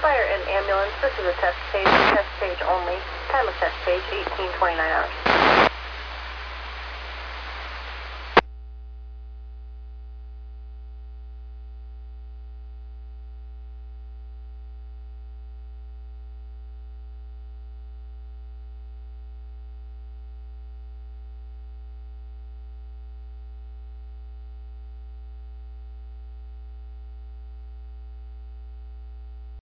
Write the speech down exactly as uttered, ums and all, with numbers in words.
Fire an ambulance. This is a test page. Test page only. Time of test page, eighteen twenty-nine hours.